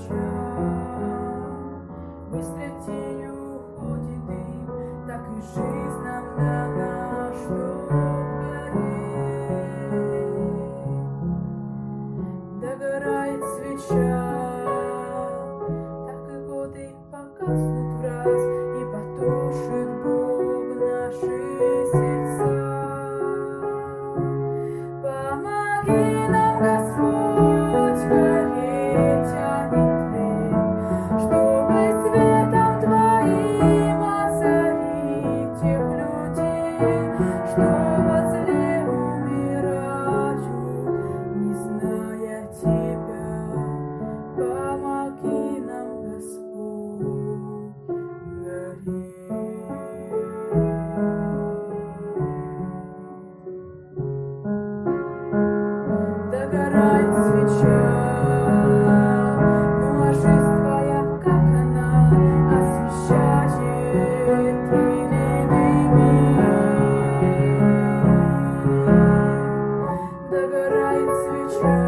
свеча. Быстро тенью уходит дым, так и жизнь нам дана, чтоб гореть. Догорает свеча, так и годы погаснут враз, и потушит Бог наши сердца. Помоги нам, Господь, гореть, а не тлеть, чтобы светом Твоим озарить тех людей, что во зле умирают, не зная Тебя. Помоги нам, Господь, гореть. Догорает свеча, ну а жизнь Твоя, как она, освещает тленный мир. Догорает свеча,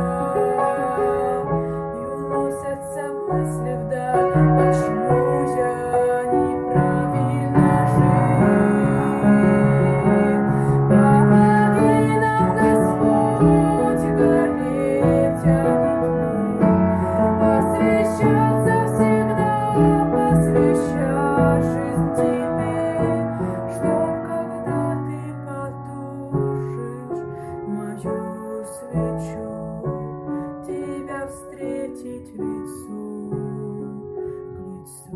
и уносятся мысли вдаль, почему я неправильно жил. Помоги нам, Господь, гореть, а не тлеть, освещаться всегда, посвящать жизнь Тебе, чтоб когда Ты потушишь мою свечу, Тебя встретить лицом к лицу.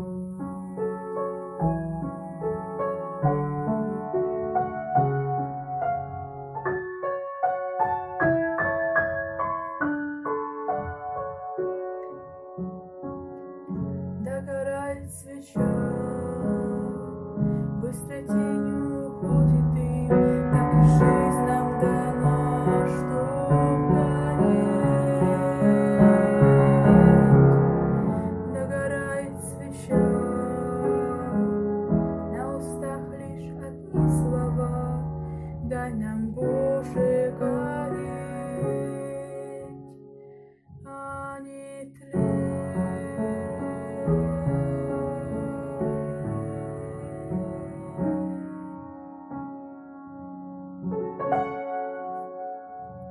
Догорает свеча, быстро